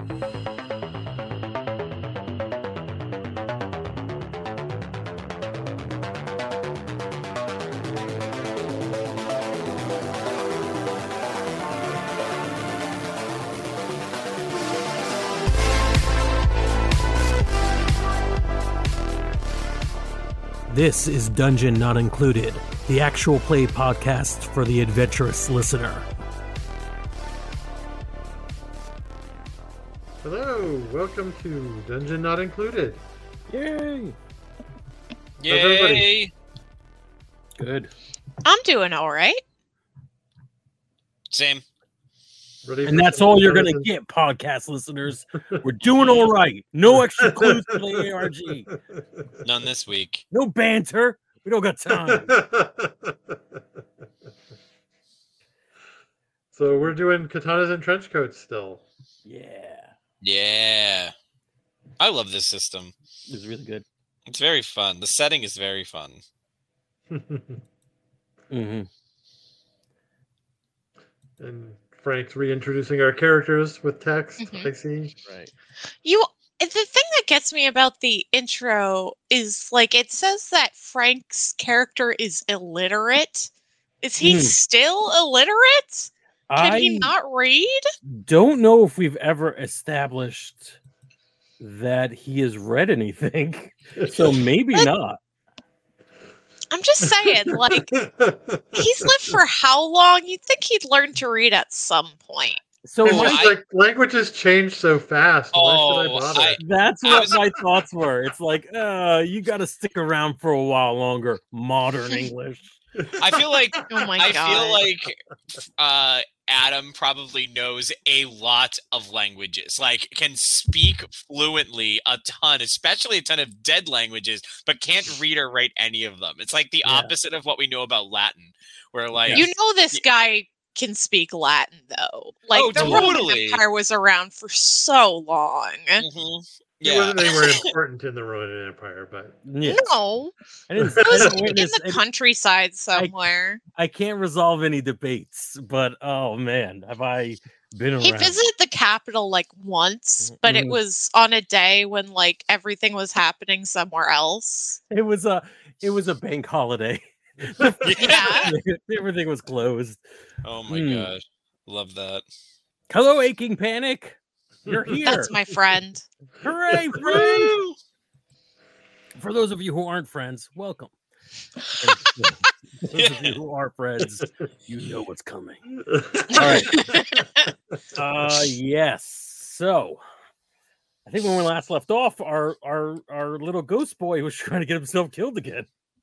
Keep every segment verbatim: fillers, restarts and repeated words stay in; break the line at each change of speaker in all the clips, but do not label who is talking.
This is Dungeon Not Included, the actual play podcast for the adventurous listener.
Hello, welcome to Dungeon Not Included.
Yay!
Yay!
Good.
I'm doing all right.
Same.
Ready
And
for
that's
some
all you're going to
comparison?
get, podcast listeners. We're doing all right. No extra clues for the A R G.
None this week.
No banter. We don't got time.
So we're doing katanas and trench coats still.
Yeah.
Yeah. I love this system.
It was really good.
It's very fun. The setting is very fun.
Mm-hmm.
And Frank's reintroducing our characters with text,
Mhm.
I see.
Right.
You the thing that gets me about the intro is like it says that Frank's character is illiterate. Is he
Hmm.
still illiterate? Can
I
he not read?
don't know if we've ever established that he has read anything. So maybe
But-
not.
I'm just saying, like, he's lived for how long? You'd think he'd learn to read at some point.
So
It's
Oh,
my,
just
I-
like languages change so fast. Why should I
Oh,
bother?
I-
that's
I
what
was-
my thoughts were. It's like, uh, you got to stick around for a while longer. Modern English.
I feel like
Oh my
I
god.
feel like uh, Adam probably knows a lot of languages. Like can speak fluently a ton, especially a ton of dead languages, but can't read or write any of them. It's like the
Yeah.
opposite of what we know about Latin, where like
You know this guy can speak Latin though. Like
Oh,
the Roman
totally.
Empire was around for so long.
Mhm.
It
Yeah.
wasn't anywhere important in the Roman Empire, but
Yeah.
No.
I didn't,
It
I
was
didn't
in
witness
the
any-
countryside somewhere.
I can't resolve any debates, but oh man, have I been around?
He visited the capital like once, but it
Mhm.
was on a day when like everything was happening somewhere else.
It was a it was a bank holiday.
Yeah.
Everything was closed.
Oh my
Hmm.
gosh. Love that.
Hello, Aching Panic. You're here.
That's my friend.
Hooray, friend! For those of you who aren't friends, welcome. And those of you who are friends, you know what's coming. All right. Uh yes. So I think when we last left off, our our our little ghost boy was trying to get himself killed again.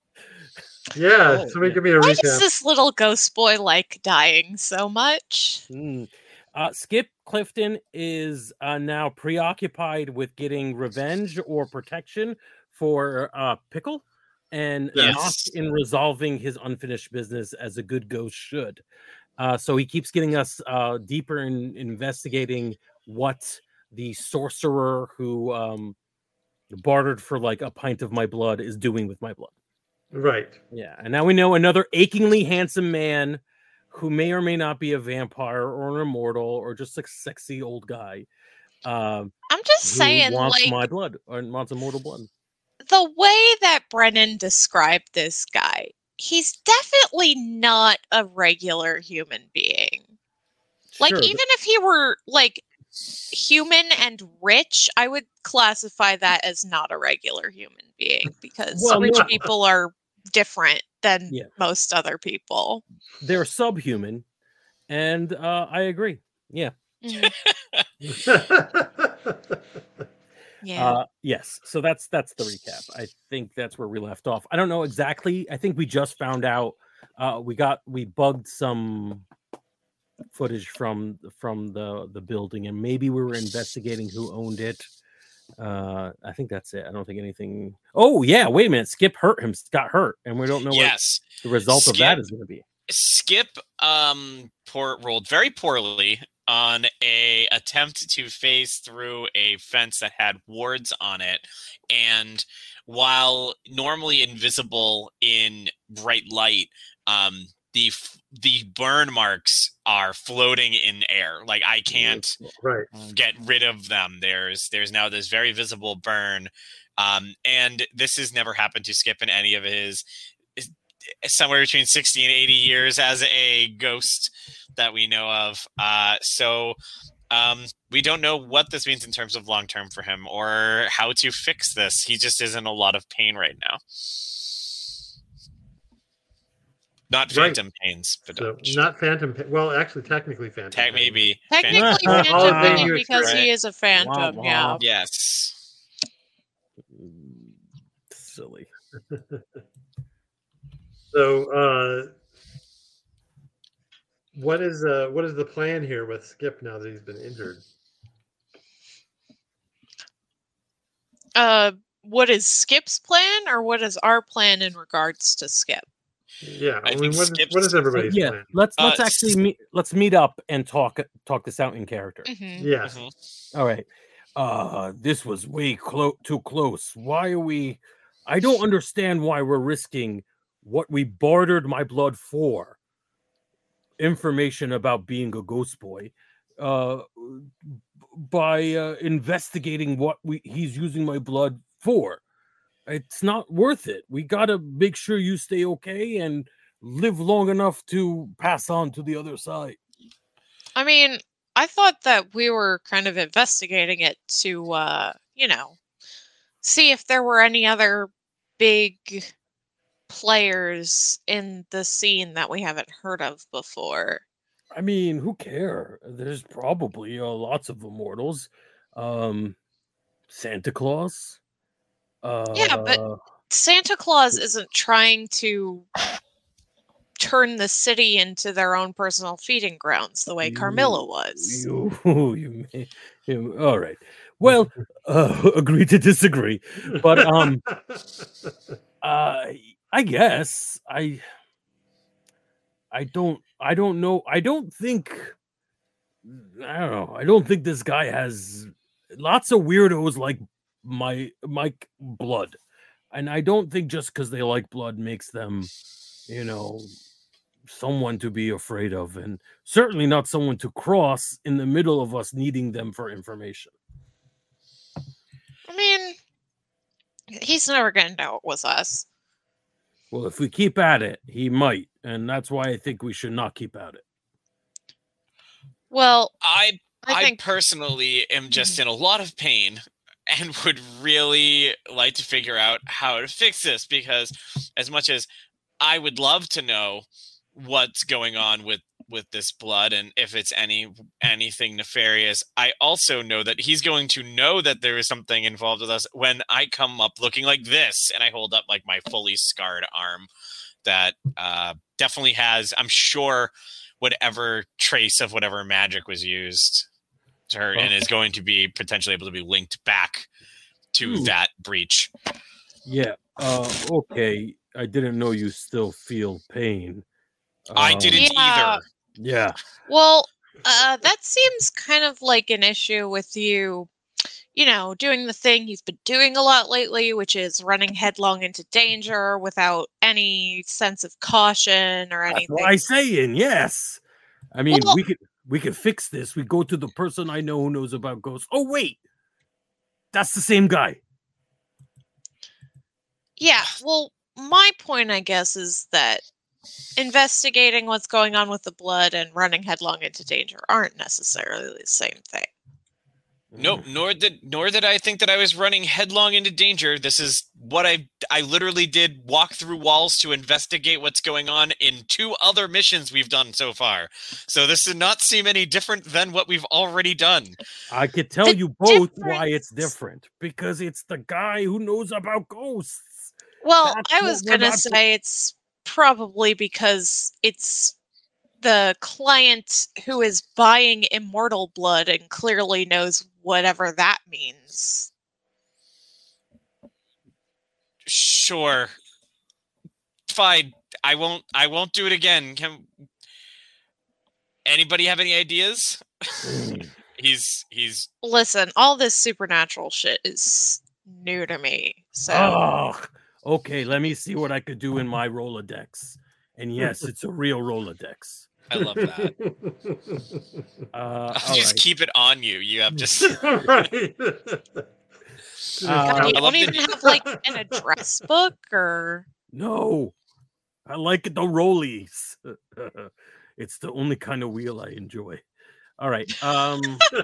yeah,
Oh,
somebody
yeah.
give me a
Why does
recap.
this little ghost boy like dying so much?
Mm. Uh, Skip Clifton is uh, now preoccupied with getting revenge or protection for uh, Pickle, and
Yes.
not in resolving his unfinished business as a good ghost should. Uh, so he keeps getting us uh, deeper in investigating what the sorcerer who um, bartered for like a pint of my blood is doing with my blood.
Right.
Yeah, and now we know another achingly handsome man who may or may not be a vampire or an immortal or just a sexy old guy. Um,
I'm just
who
saying,
wants
like,
my blood or wants immortal blood.
the way that Brennan described this guy, he's definitely not a regular human being. Like,
Sure,
even if he were, like, human and rich, I would classify that as not a regular human being because
Well,
rich
no.
people are different than
Yeah.
most other people.
they're subhuman, and uh, I agree. Yeah,
Mhm. Yeah.
uh, yes. So that's that's the recap. I think that's where we left off. I don't know exactly. I think we just found out. Uh, we got we bugged some footage from from the the building, and maybe we were investigating who owned it. Uh, I think that's it. I don't think anything. Oh yeah, wait a minute. Skip hurt him. Got hurt, and we don't know
Yes.
what the result of that
Skip-
is going to be.
Skip um poor rolled very poorly on a attempt to phase through a fence that had wards on it, and while normally invisible in bright light, um the f- the burn marks are floating in air. Like I can't
Right.
get rid of them. There's there's now this very visible burn, um, and this has never happened to Skip in any of his somewhere between sixty and eighty years as a ghost that we know of. Uh, so. Um, we don't know what this means in terms of long term for him or how to fix this. He just is in a lot of pain right now. Not
Right.
phantom pains, but
So not phantom. Pa- well, actually, technically phantom.
tech
pain.
maybe.
Technically,
Well,
Phantom
all of
Pain
them you
because
expect.
he is a phantom.
Wah,
Yeah.
wah.
Yes.
Silly.
So, uh, what is uh, what is the plan here with Skip now that he's been injured?
Uh, what is Skip's plan, or what is our plan in regards to Skip?
Yeah, I,
I
mean,
think
what is,
Skip's-
what is everybody's
yeah,
plan?
let's let's
Uh,
actually meet, let's meet up and talk talk this out in character.
Mhm.
Yes.
Mhm.
All right. Uh, this was way clo- too close. Why are we? I don't understand why we're risking what we bartered my blood for. Information about being a ghost boy, uh, by uh, investigating what we he's using my blood for. It's not worth it. We gotta make sure you stay okay and live long enough to pass on to the other side.
I mean, I thought that we were kind of investigating it to, uh, you know, see if there were any other big players in the scene that we haven't heard of before.
I mean, who care? There's probably uh, lots of immortals. Um, Santa Claus. Uh,
Yeah, but- Santa Claus isn't trying to turn the city into their own personal feeding grounds the way Carmilla was.
You, you, may, you all right. Well, uh, agree to disagree. But um, uh, I guess I, I don't, I don't know. I don't think, I don't know. I don't think this guy has lots of weirdos like my Mike Blood, and I don't think just because they like blood makes them, you know, someone to be afraid of, and certainly not someone to cross in the middle of us needing them for information.
I mean, he's never going to know it was us.
Well, if we keep at it, he might, and that's why I think we should not keep at it.
Well, I
I
I,
think
personally am just in a lot of pain and would really like to figure out how to fix this, because as much as I would love to know what's going on with with this blood and if it's any anything nefarious, I also know that he's going to know that there is something involved with us when I come up looking like this and I hold up like my fully scarred arm that uh, definitely has, I'm sure, whatever trace of whatever magic was used to her, and is going to be potentially able to be linked back to
Hmm.
that breach.
Yeah. Uh, okay. I didn't know you still feel pain.
I
Um,
didn't
Yeah.
either.
Yeah.
Well, uh, that seems kind of like an issue with you, you know, doing the thing you've been doing a lot lately, which is running headlong into danger without any sense of caution or
That's
anything.
what I'm saying. Yes. I mean,
Well-
we could we could fix this. We go to the person I know who knows about ghosts. Oh wait, that's the same guy.
Yeah, well, my point, I guess, is that investigating what's going on with the blood and running headlong into danger aren't necessarily the same thing.
No, nor did nor did I think that I was running headlong into danger. This is what I I literally did, walk through walls to investigate what's going on in two other missions we've done so far. So this does not seem any different than what we've already done.
I could tell
The
you both why
difference-
it's different, because it's the guy who knows about ghosts.
Well,
That's
I
what
was
we're
going to
not-
say it's probably because it's the client who is buying immortal blood and clearly knows whatever that means.
Sure. Fine. I won't I won't do it again. Can anybody have any ideas? he's he's
Listen, all this supernatural shit is new to me. So,
Oh, okay. Let me see what I could do in my Rolodex. And yes, it's a real Rolodex.
I love that.
Uh,
I'll
all
just
right.
keep it on you. You have just.
Right.
Uh,
God, you
I love
don't
the-
even have like an address book or.
No, I like the rollies. It's the only kind of wheel I enjoy. All right. Um,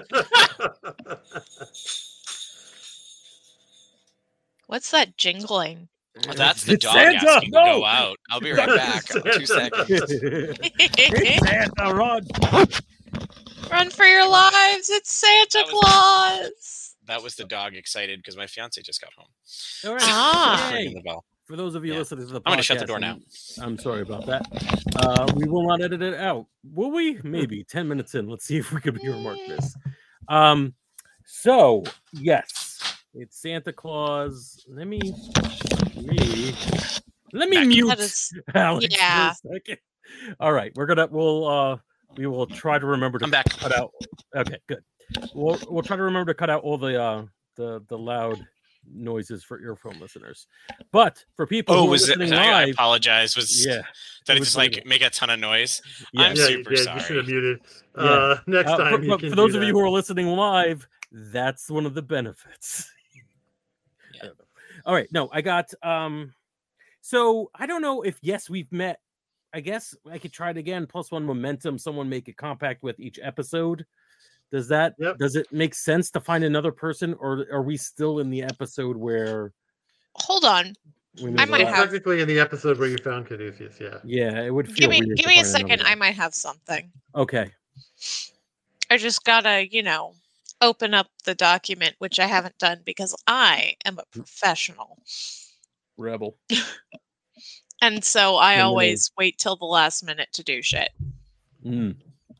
What's that jingling?
Oh, that's the
it's
dog
Santa!
asking
No!
to go out. I'll be right back. Two seconds.
It's Santa, run!
Run for your lives! It's Santa
That was-
Claus!
That was the dog excited because my fiance just got home.
All right.
Ah.
Yay.
Ringing the bell.
For those of you
Yeah.
listening to the podcast,
I'm gonna shut the door now.
I'm, I'm sorry about that. Uh, we will not edit it out, will we? Maybe ten minutes in. Let's see if we can remark this. Um, so yes, it's Santa Claus. Let me, me, let me
Back.
mute
That is-
Alex
yeah.
for a second. All right, we're gonna we'll uh we will try to remember to
I'm back.
cut out. Okay, good. We'll we'll try to remember to cut out all the uh the the loud noises for earphone listeners. But for people
Oh,
who are
was it?
listening
I, I
live,
apologize. Was
yeah,
did
it
it
was
just
really
like
good.
make a ton of noise?
yeah.
I'm
yeah,
super
you did.
sorry.
You should have muted.
Yeah.
Uh, next
Uh,
time
for,
you
but
can
for those
do
of you
that.
who are listening live, that's one of the benefits.
Yeah.
All right, no, I got um so I don't know if yes we've met. I guess I could try it again. Plus one momentum. Someone make a compact with each episode. Does that
Yep.
does it make sense to find another person, or are we still in the episode where
Hold on.
we
I
move
might
on?
have-
Technically, in the episode where you found Caduceus, yeah.
Yeah, it would
Give
feel
me
weird
give
to
me a
find another
second.
one.
I might have something.
Okay.
I just gotta, you know, open up the document, which I haven't done because I am a professional.
Rebel.
And so I
Criminal.
always wait till the last minute to do shit.
Mm.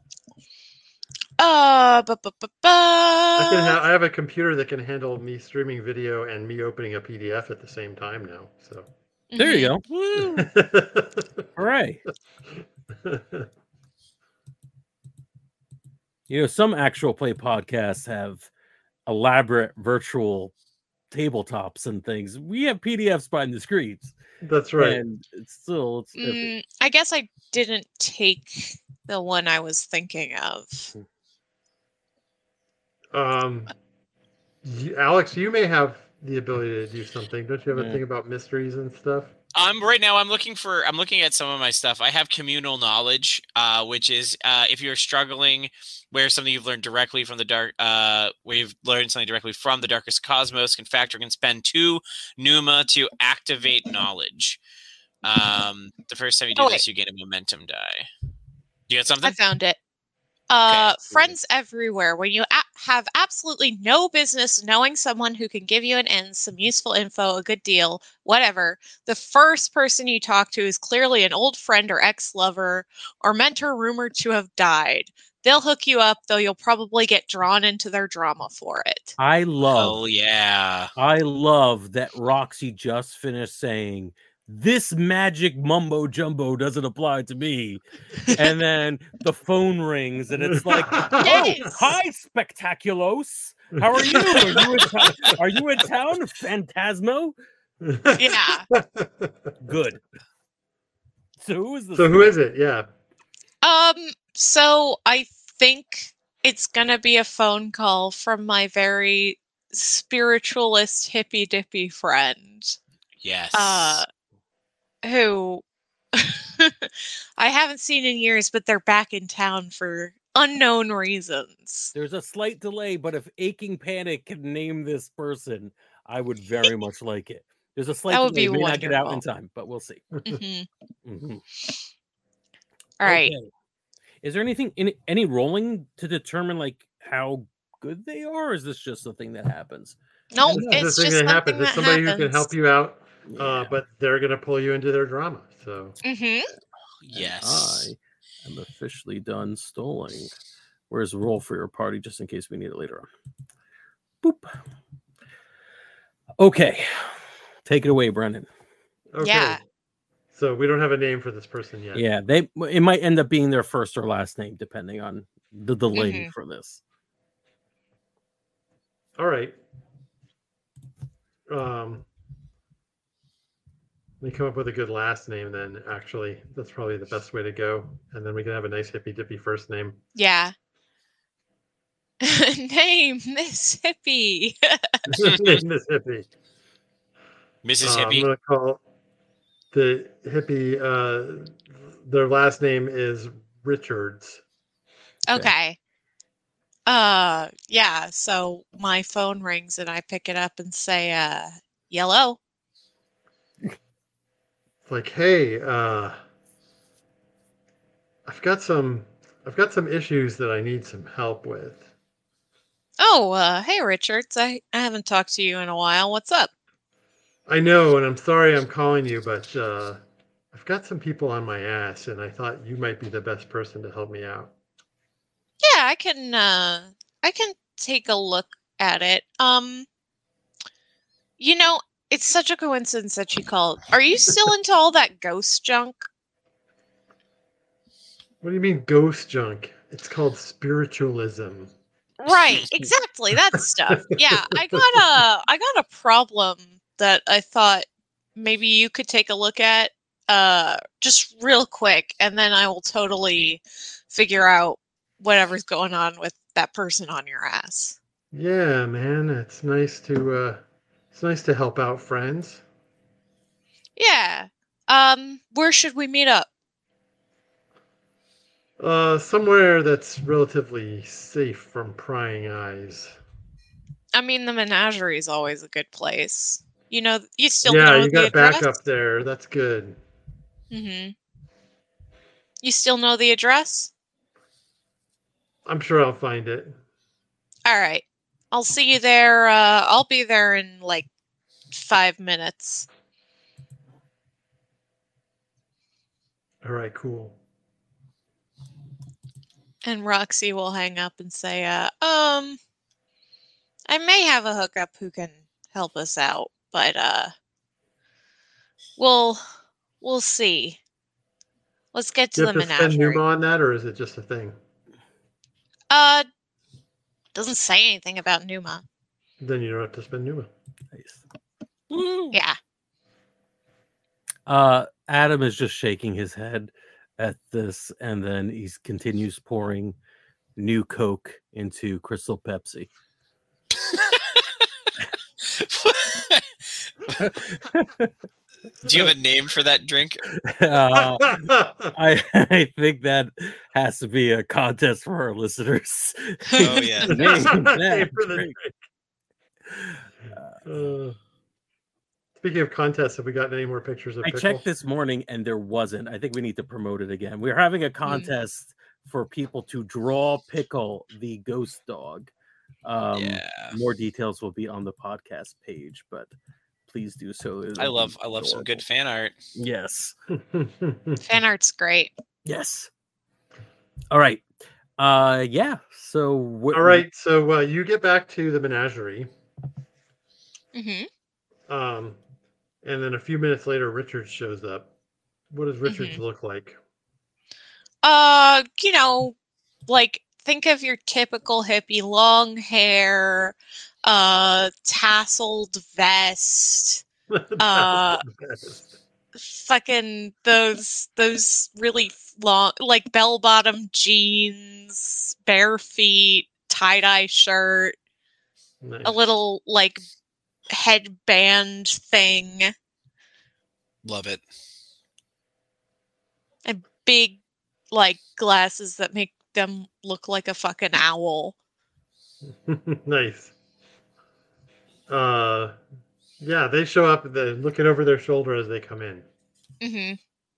Uh, bu- bu- bu-
I can
bu-
have. I have a computer that can handle me streaming video and me opening a P D F at the same time now. So.
There you
Mhm.
go. Woo! Hooray. You know, some actual play podcasts have elaborate virtual tabletops and things. We have P D Fs behind the screens,
That's right.
and it's still it's iffy.
Mm, I guess I didn't take the one I was thinking of.
Um, you, Alex, you may have the ability to do something. Don't you have a
Yeah.
thing about mysteries and stuff?
Um, right now I'm looking for I'm looking at some of my stuff. I have communal knowledge, uh, which is uh, if you're struggling, where something you've learned directly from the dark, uh, where you've learned something directly from the darkest cosmos, can factor can spend two Numa to activate knowledge. Um, the first time you do
Oh,
this, you get a momentum die. Do you got something?
I found it. Uh,
Okay.
friends everywhere. When you a- have absolutely no business knowing someone who can give you an in, some useful info, a good deal, whatever, the first person you talk to is clearly an old friend or ex-lover or mentor rumored to have died. They'll hook you up, though you'll probably get drawn into their drama for it.
I love,
Oh yeah.
I love that Roxy just finished saying, "This magic mumbo jumbo doesn't apply to me," and then the phone rings, and it's like, "Oh,
Yes!
hi, Spectaculos. How are you? Are you in town? Are you in town, Phantasmo?
Yeah.
Good." So who is this?
So who is it? Yeah.
Um, so I think it's gonna be a phone call from my very spiritualist hippy dippy friend.
Yes.
Uh who I haven't seen in years, but they're back in town for unknown reasons.
There's a slight delay, but if Aching Panic can name this person, I would very much like it. There's a slight
That would
delay.
be
May not get out in
wonderful.
time, but we'll see.
Mhm.
Mhm.
All right.
Okay. Is there anything in any rolling to determine like how good they are? Or is this just a thing that happens?
No,
This is the
it's
thing
just
that
something
happens. It's
that
somebody
happens.
who can help you out, uh,
Yeah.
but they're going to pull you into their drama. So
hmm
And
Yes.
I am officially done stalling. Where's roll for your party just in case we need it later on? Boop. Okay. Take it away, Brendan.
okay.
Yeah.
So we don't have a name for this person yet.
Yeah, they it might end up being their first or last name, depending on the delay
Mhm.
for this.
All right. Um. They come up with a good last name, then actually, that's probably the best way to go. And then we can have a nice hippy dippy first name.
Yeah. Name Miss Hippie.
Name this hippie.
Missus
Uh, I'm
Hippie.
gonna call the hippie. Uh, their last name is Richards.
Okay. Uh yeah, so my phone rings and I pick it up and say, uh, yellow.
Like, hey, uh, I've got some, I've got some issues that I need some help with.
Oh, uh, hey Richards. I, I haven't talked to you in a while. What's up?
I know, and I'm sorry I'm calling you, but uh, I've got some people on my ass, and I thought you might be the best person to help me out.
Yeah, I can uh I can take a look at it. Um you know, it's such a coincidence that you called. Are you still into all that ghost junk?
What do you mean ghost junk? It's called spiritualism.
Right, exactly. That stuff. Yeah, I got a I got a problem that I thought maybe you could take a look at uh just real quick, and then I will totally figure out whatever's going on with that person on your ass.
Yeah, man, it's nice to uh, it's nice to help out friends.
Yeah. Um where should we meet up?
Uh, somewhere that's relatively safe from prying eyes.
I mean, the menagerie is always a good place. You know, you still
Yeah,
know
you
the
got
address?
backup there. That's good.
Mm-hmm. You still know the address?
I'm sure I'll find it.
All right. I'll see you there. Uh, I'll be there in like five minutes.
All right, cool.
And Roxy will hang up and say, uh, um, I may have a hookup who can help us out, but uh, we'll we'll see. Let's get
Do
to
you
the
have to spend
menagerie.
Numa on that, or is it just a thing?
Uh, doesn't say anything about Numa.
Then you don't have to spend Numa.
Nice.
Yeah.
Uh, Adam is just shaking his head at this, and then he continues pouring new Coke into Crystal Pepsi.
Do you have a name for that drink?
Uh, I, I think that has to be a contest for our listeners.
Oh, yeah.
Name
Name
that
for the
drink.
Uh, speaking of contests, have we gotten any more pictures of
I
Pickle?
checked this morning and there wasn't. I think we need to promote it again. We're having a contest for people to draw Pickle, the ghost dog. Um,
Yeah.
More details will be on the podcast page, but please do so. It'll
I
be
love I love some
adorable.
good fan art.
Yes.
Fan art's great.
Yes. All right. Uh, yeah. So what?
All right, so uh, you get back to the menagerie,
Mm-hmm.
um, and then a few minutes later, Richard shows up. What does Richard
Mhm.
look like?
Uh, you know, like think of your typical hippie, long hair, uh, tasseled vest, Uh, fucking those those really long, like bell bottom jeans, bare feet, tie dye shirt,
Nice.
a little like headband thing,
Love it.
and big like glasses that make them look like a fucking owl.
Nice. Uh, yeah, they show up. They're looking over their shoulder as they come in.
Mm-hmm.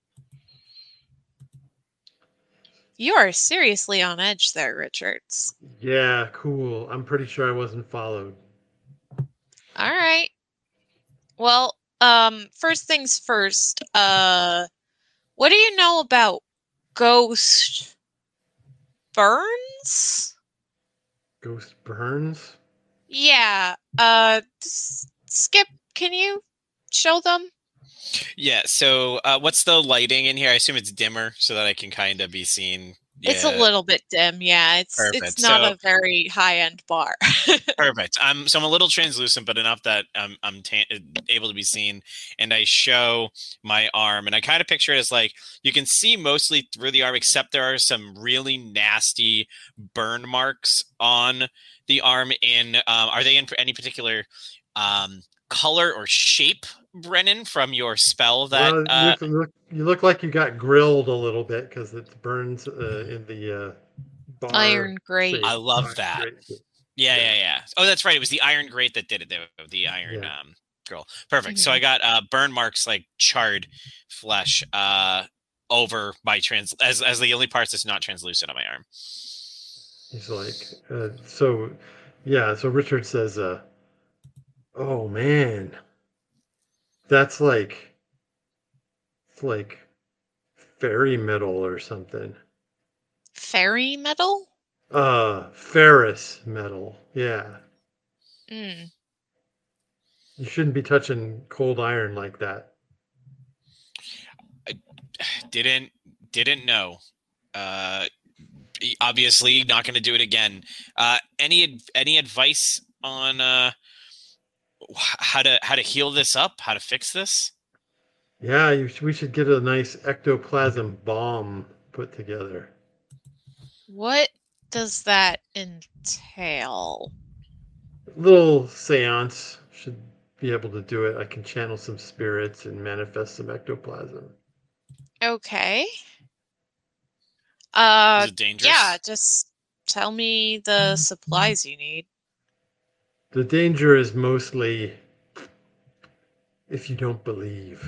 You are seriously on edge there, Richards.
Yeah, cool. I'm pretty sure I wasn't followed.
All right. Well, um, first things first. Uh, what do you know about Ghost Burns?
Ghost Burns?
Yeah. Uh, s- Skip, can you show them?
Yeah. So, uh, what's the lighting in here? I assume it's dimmer so that I can kind of be seen,
It's a
Yeah.
little bit dim, yeah. It's
Perfect.
it's not
So-
a very high end bar.
Perfect. I'm so I'm a little translucent, but enough that I'm I'm ta- able to be seen. And I show my arm, and I kind of picture it as like you can see mostly through the arm, except there are some really nasty burn marks on the arm. In um, are they in any particular um, color or shape, Brennan, from your spell? That
well, you,
uh,
look, you look- you look like you got grilled a little bit because it burns uh, in the uh, bar.
Iron grate.
shape.
I love
Iron
that.
grate.
Yeah,
Yeah.
yeah, yeah. Oh, that's right. It was the iron grate that did it. The, the iron
Yeah.
um girl. Perfect. So
Mhm.
I got uh burn marks, like charred flesh, uh over my trans as as the only parts that's not translucent on my arm.
He's like, uh, so, yeah. So Richard says, uh, "Oh man, that's like, it's like fairy metal or something.
Fairy metal?
Uh, ferrous metal. Yeah,
Mm.
you shouldn't be touching cold iron like that."
Didn't didn't know. Uh e- obviously not going to do it again. Uh any ad- any advice on uh wh- how to how to heal this up, how to fix this?
Yeah, you sh- we should get a nice ectoplasm bomb put together.
What does that entail?
Little seance should be able to do it. I can channel some spirits and manifest some ectoplasm.
Okay. Uh
Is it dangerous?
yeah, just tell me the supplies you need.
The danger is mostly if you don't believe.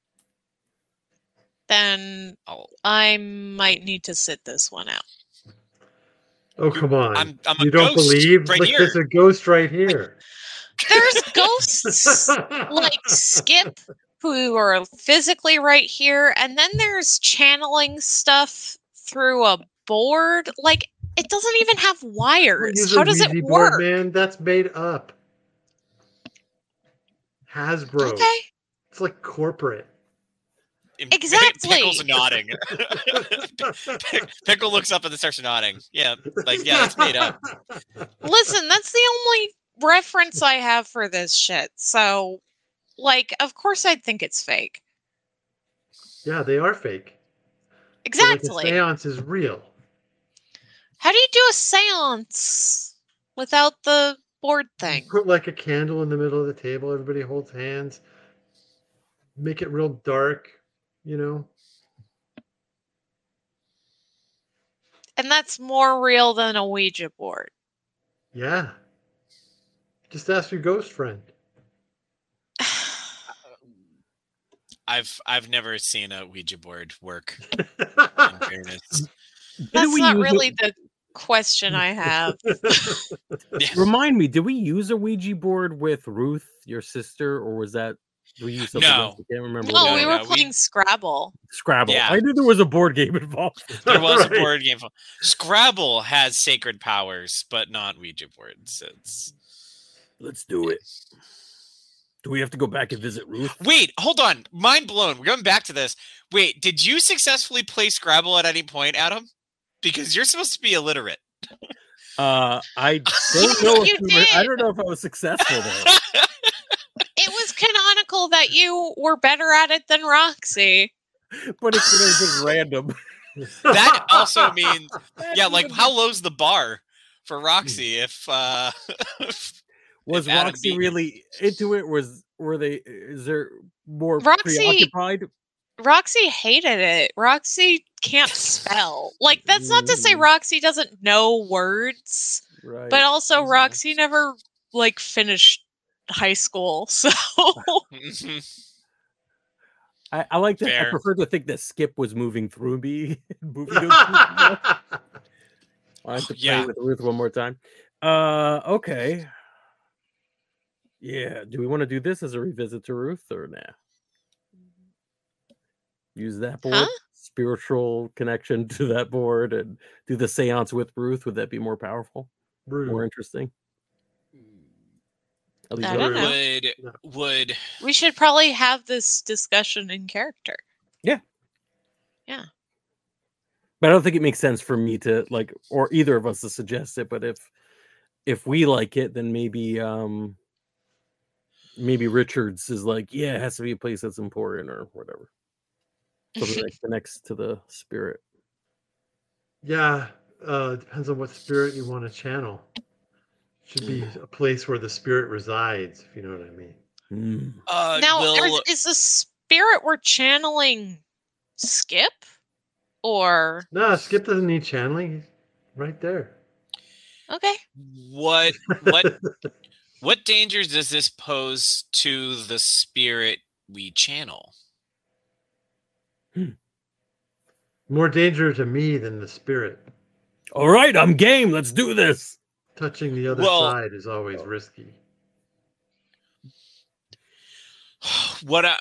Then
Oh,
I might need to sit this one out.
Oh, come on.
I'm- I'm a
you don't
ghost
believe?
right
Like,
here.
there's a ghost right here.
There's ghosts like Skip who are physically right here, and then there's channeling stuff through a board. Like, it doesn't even have
Don't
wires.
use
How
a
does it
Ouija board,
work?
man. That's made up. Hasbro.
Okay.
It's like corporate.
and Pick-
Exactly.
Pickle's nodding. Pick- Pickle looks up and then starts nodding. Yeah, like yeah, it's made up.
Listen, that's the only reference I have for this shit. So, like, of course I'd think it's fake.
Yeah, they are fake. But,
Exactly.
Like, a seance is real.
How do you do a seance without the board thing?
Put like a candle in the middle of the table. Everybody holds hands. Make it real dark, you know?
And that's more real than a Ouija board.
Yeah. Just ask your ghost friend.
I've I've never seen a Ouija board work. In fairness,
Did
That's
we
not
use a-
really the question I have.
yeah.
Remind me, did we use a Ouija board with Ruth, your sister, or was that did we use something
No.
else? I can't remember.
No,
what it
we
no,
was.
were
no, we-
playing Scrabble.
Scrabble.
Yeah.
I knew there was a board game involved.
There was a
Right.
board game. Scrabble has sacred powers, but not Ouija boards. It's
Let's do it. Do we have to go back and visit Ruth?
wait, hold on. Mind blown. We're going back to this. Wait, did you successfully play Scrabble at any point, Adam? Because you're supposed to be illiterate.
Uh, I don't know.
You
if we were, I
did.
don't know if I was successful there.
It was canonical that you were better at it than Roxy.
But it's it was just random.
That also means, yeah, like how low's the bar for Roxy if uh
was
if Adam
Roxy
beat you?
really into it? Was were they? Is there more
Roxy-
preoccupied?
Roxy hated it. Roxy can't spell. Like, that's not to say
Mm.
Roxy doesn't know words,
Right.
but also
That's
Roxy
nice.
never, like, finished high school. So,
I, I like that. I
Fair.
prefer to think that Skip was moving through me. moving those people. I have to play
Yeah.
with Ruth one more time. Uh, okay. Yeah. Do we want to do this as a revisit to Ruth or nah? Use that board,
Huh?
spiritual connection to that board, and do the seance with Ruth. Would that be more powerful, more
Rude.
interesting? At least
I don't
Ruth-
know.
would
No.
would
we should probably have this discussion in character.
But I don't think it makes sense for me to like, or either of us to suggest it. But if if we like it, then maybe um maybe Richards is like, yeah, it has to be a place that's important or whatever. Something that connects to the spirit.
Yeah, uh, it depends on what spirit you want to channel. Should be a place where the spirit resides, if you know what I mean.
Mm.
Uh,
Now,
will
is, is the spirit we're channeling Skip? Or
No, Skip doesn't need channeling. He's right there.
okay.
what what what dangers does this pose to the spirit we channel?
More danger to me than the spirit.
All right, I'm game. Let's do this.
Touching the other
Well-
side is always risky.
What I,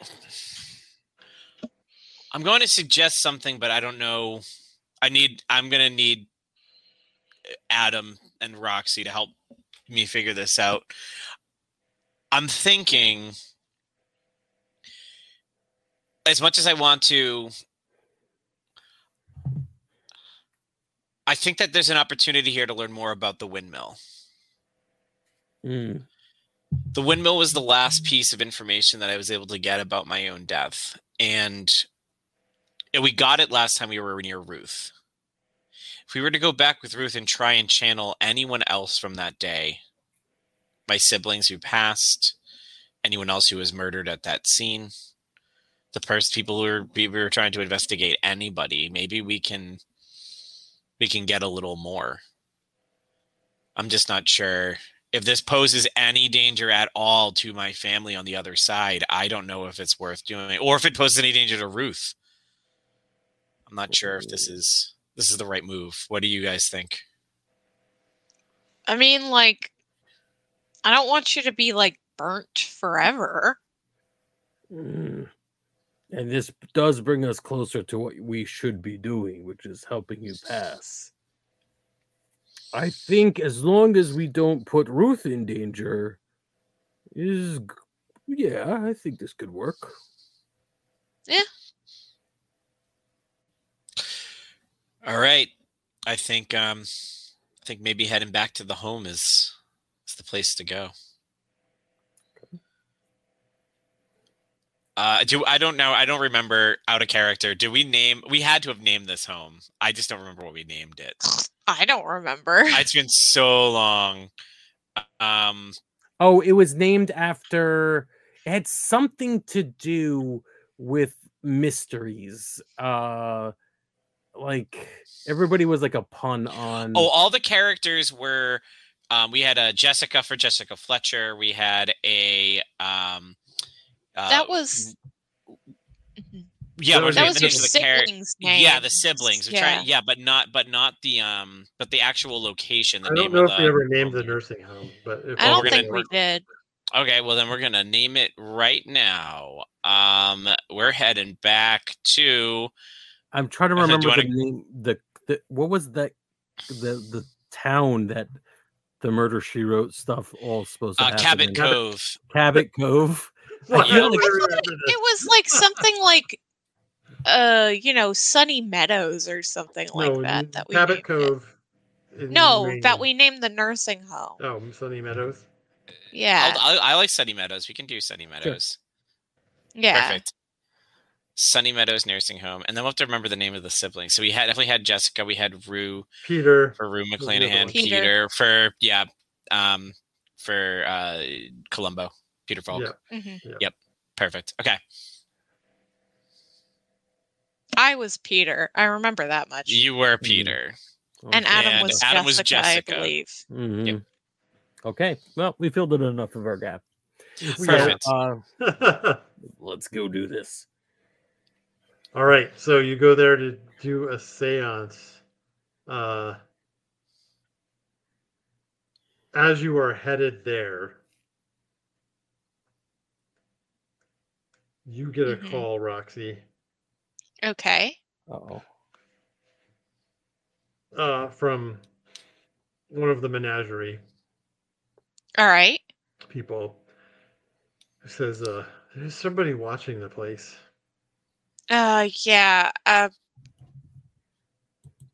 I'm going to suggest something, but I don't know. I need. I'm going to need Adam and Roxy to help me figure this out. I'm thinking, as much as I want to, I think that there's an opportunity here to learn more about the windmill.
Mm.
The windmill was the last piece of information that I was able to get about my own death. And we got it last time we were near Ruth. If we were to go back with Ruth and try and channel anyone else from that day, my siblings who passed, anyone else who was murdered at that scene, the first people who were, we were trying to investigate anybody, maybe we can we can get a little more. I'm just not sure. If this poses any danger at all to my family on the other side, I don't know if it's worth doing, or if it poses any danger to Ruth. I'm not sure if this is this is the right move. What do you guys think?
I mean, like, I don't want you to be like burnt forever.
Mm. And this does bring us closer to what we should be doing, which is helping you pass. I think as long as we don't put Ruth in danger, is yeah, I think this could work.
All right. I think um I think maybe heading back to the home is is the place to go. Uh do I don't know, I don't remember out of character. Do we name we had to have named this home. I just don't remember what we named it.
I don't remember.
It's been so long. Um
Oh, it was named after. It had something to do with mysteries. Uh, like everybody was like a pun on.
oh, all the characters were um we had a Jessica for Jessica Fletcher. We had a um uh,
that was
yeah,
That
we're
was
that
trying
was
to
your
think of the char-
siblings'
Yeah,
names.
the siblings. We're
Yeah.
trying, yeah, but not, but not the um, but the actual location. The
I
name
don't know
of
if
the,
we ever named the nursing home, but if
I
Well,
don't
we're
think
gonna-
we did.
Okay, well then we're gonna name it right now. Um, we're heading back to.
I'm trying to
Uh, do you
remember the
wanna-
name. The, the what was that? The the town that the Murder She Wrote stuff all supposed to
Uh,
happen
Cabot
in.
Cove.
Cabot Cove.
Why
Yeah.
don't I
I feel
remember
like
this?
it was like something like, uh, you know, Sunny Meadows or something like
No,
that.
you-
That we
Cabot
named it.
Cove. in
No,
Maine.
that we named the nursing home.
Oh, Sunny Meadows.
Yeah,
I'll, I, I like Sunny Meadows. We can do Sunny Meadows.
yeah.
Perfect. Sunny Meadows Nursing Home, and then we'll have to remember the name of the siblings. So we had definitely had Jessica. We had Rue
Peter.
for Rue
the other
McClanahan.
one?
Peter.
Peter for yeah, um, for uh, Columbo. Peter Falk.
Yeah.
hmm
Perfect. Okay.
I was Peter. I remember that much.
You were Peter.
and Adam
and
was
Adam
Jessica,
was Jessica.
I believe.
Mhm.
Yep.
Okay. Well, we filled in enough of our gap. So,
Perfect.
uh, let's go do this.
All right, so you go there to do a séance. Uh, as you are headed there, you get a
Mhm.
call, Roxy,
Okay.
Oh.
uh, from one of the menagerie
All right.
people who says, uh, "There's somebody watching the place."
Uh, yeah. Uh,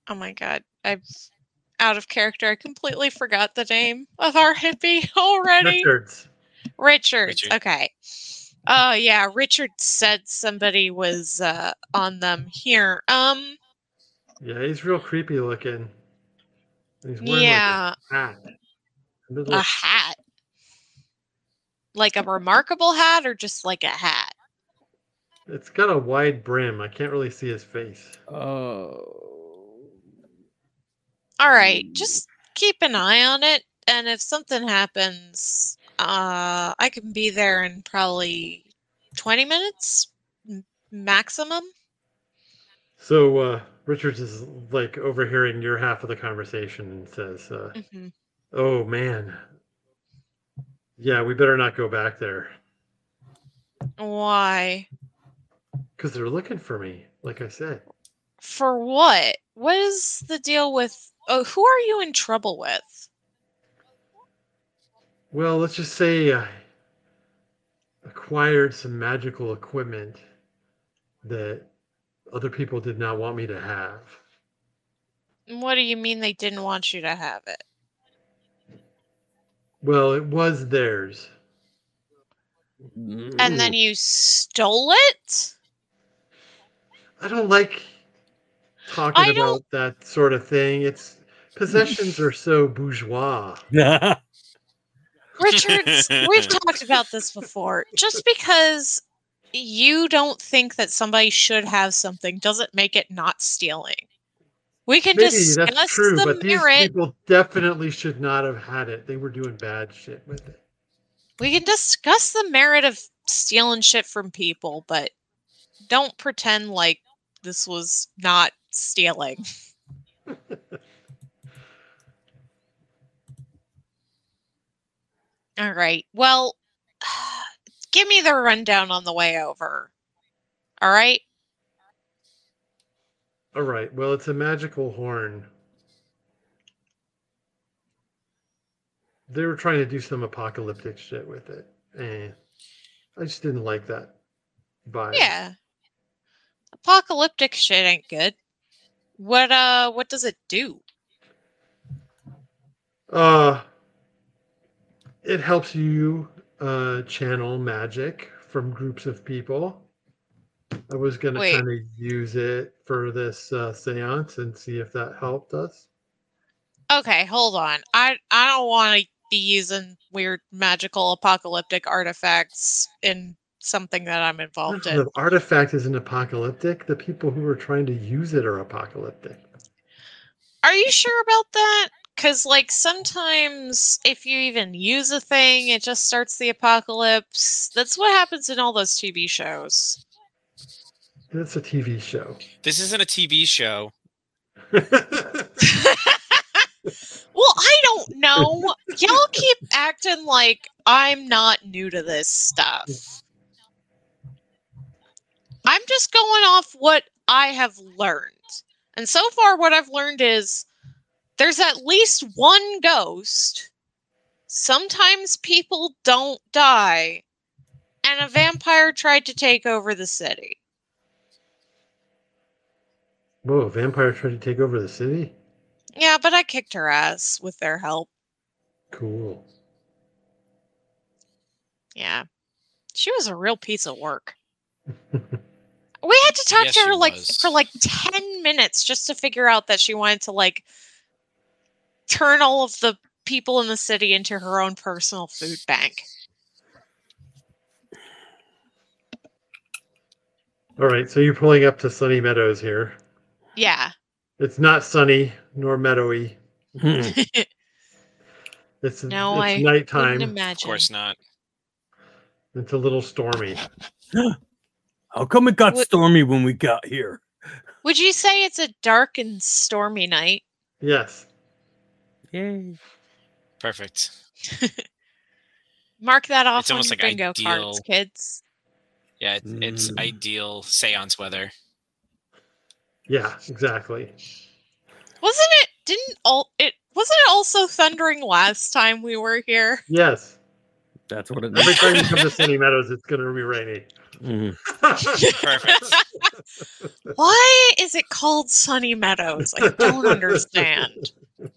Oh my god, I'm out of character. I completely forgot the name of our hippie already.
Richards.
Richards.
Richard.
Okay. Oh yeah, Richard said somebody was uh, on them here. Um,
Yeah, he's real creepy looking. He's wearing
yeah,
like a hat. A little-
a hat. Like a remarkable hat, or just like a hat?
It's got a wide brim. I can't really see his face.
Oh.
All right, just keep an eye on it, and if something happens, uh, I can be there in probably twenty minutes m- maximum.
So uh, Richards is like overhearing your half of the conversation and says, uh,
hmm
"Oh man, yeah, we better not go back there
Why?
because they're looking for me." Like I said,
For what? What is the deal with? Oh, who are you in trouble with?
well, let's just say I acquired some magical equipment that other people did not want me to have.
What do you mean they didn't want you to have it?
Well, it was theirs.
And then you stole it?
I don't like talking
I
about
don't-
that sort of thing. It's possessions are so bourgeois.
Richards, we've talked about this before. Just because you don't think that somebody should have something doesn't make it not stealing. We can
Maybe
discuss
that's true,
the
but these
merit.
people definitely should not have had it. They were doing bad shit with it.
We can discuss the merit of stealing shit from people, but don't pretend like this was not stealing. All right. Well, give me the rundown on the way over. All right?
All right. Well, it's a magical horn. They were trying to do some apocalyptic shit with it. And I just didn't like that vibe.
Yeah. Apocalyptic shit ain't good. What uh what does it do?
Uh it helps you uh channel magic from groups of people. I was gonna
Wait.
kind of use it for this uh, seance and see if that helped us.
Okay, hold on. I I don't want to be using weird magical apocalyptic artifacts in something that I'm involved in.
The artifact isn't apocalyptic. The people who are trying to use it are apocalyptic.
Are you sure about that? Because, like, sometimes if you even use a thing, it just starts the apocalypse. That's what happens in all those T V shows.
It's a T V show.
This isn't a T V show.
Well, I don't know. Y'all keep acting like I'm not new to this stuff. I'm just going off what I have learned. And so far, what I've learned is there's at least one ghost. Sometimes people don't die. And a vampire tried to take over the city.
Whoa, a vampire tried to take over the city?
Yeah, but I kicked her ass with their help.
Cool.
Yeah. She was a real piece of work. We had to talk
Yes,
to her
she
like
was.
for like ten minutes just to figure out that she wanted to like turn all of the people in the city into her own personal food bank.
All right, so you're pulling up to Sunny Meadows here.
Yeah.
It's not sunny nor meadowy.
Hmm.
It's,
No,
it's
I Couldn't
nighttime.
imagine.
Of course not.
It's a little stormy.
How come it got
What-
stormy when we got here?
Would you say it's a dark and stormy night?
Yes.
Yay.
Perfect.
Mark that off
It's
on
almost
your
like
bingo cards,
ideal-
kids.
Yeah, it, it's
Mm.
ideal seance weather.
Yeah, exactly.
Wasn't it? Didn't all it? Wasn't it also thundering last time we were here?
Yes.
That's what it
Every
means.
time you come to Sunny Meadows, it's going to be rainy.
Mhm.
Perfect.
Why is it called Sunny Meadows? I don't understand.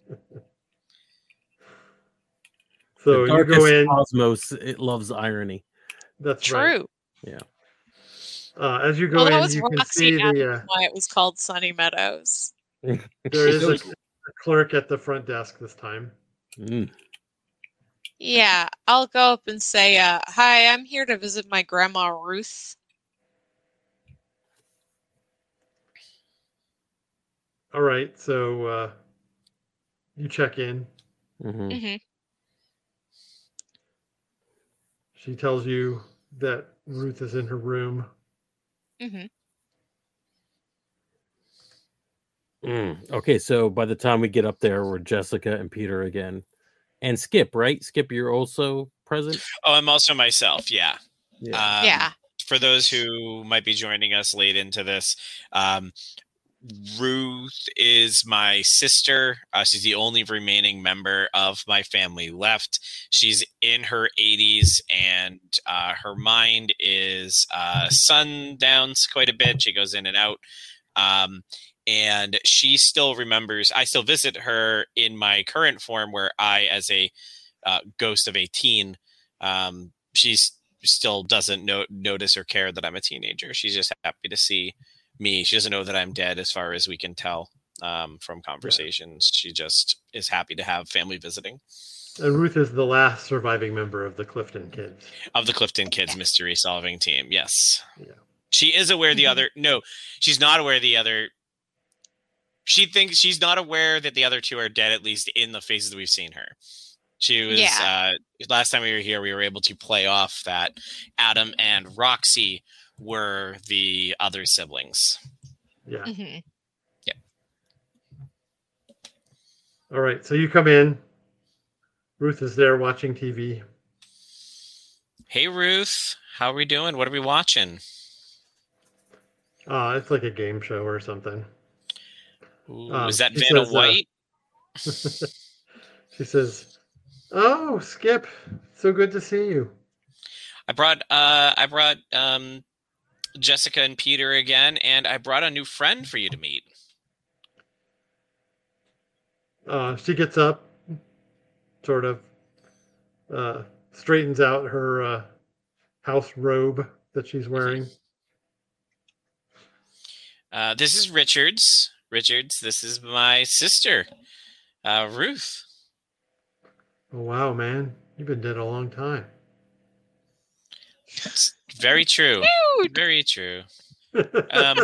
So
The
you go
darkest
in.
cosmos, it loves irony.
That's right.
True.
Uh, as you go
Well, that
in,
was
you can
Roxy
see
asking
the uh,
why it was called Sunny Meadows.
there is a,
Those-
a clerk at the front desk this time.
Mm.
Yeah, I'll go up and say, uh, "Hi, I'm here to visit my grandma Ruth."
All right, so uh, you check in.
Mhm.
hmm
She tells you that Ruth is in her room.
hmm
Mm. Okay, so by the time we get up there, we're Jessica and Peter again, and Skip. Right, Skip, you're also present.
Oh, I'm also myself. Yeah.
Yeah.
Um,
yeah.
For those who might be joining us late into this, um, Ruth is my sister. Uh, she's the only remaining member of my family left. She's in her eighties, and uh, her mind is uh, sundowns quite a bit. She goes in and out. Um, and she still remembers. I still visit her in my current form, where I, as a uh, ghost of a teen, um, she's still doesn't no- notice or care that I'm a teenager. She's just happy to see me. She doesn't know that I'm dead, as far as we can tell um, from conversations. She just is happy to have family visiting.
And Ruth is the last surviving member of the Clifton kids.
Of the Clifton Kids mystery solving team, yes.
Yeah.
She is aware the
Mhm.
other. No, she's not aware the other. She thinks she's not aware that the other two are dead, at least in the phases that we've seen her. She was
Yeah.
uh, last time we were here. We were able to play off that Adam and Roxy were the other siblings.
Yeah.
hmm
All right, so you come in. Ruth is there watching T V.
Hey Ruth, how are we doing? What are we watching?
Uh, it's like a game show or something.
Ooh,
Um,
is that
she
Vanna
says, uh,
White?
She says, "Oh, Skip, so good to see you."
I brought uh, I brought um, Jessica and Peter again, and I brought a new friend for you to meet.
Uh, she gets up, sort of uh, straightens out her uh, house robe that she's wearing.
Uh, this is Richards. Richards, this is my sister, uh, Ruth.
Oh, wow, man. You've been dead a long time.
It's very true.
Dude!
Very true. Um,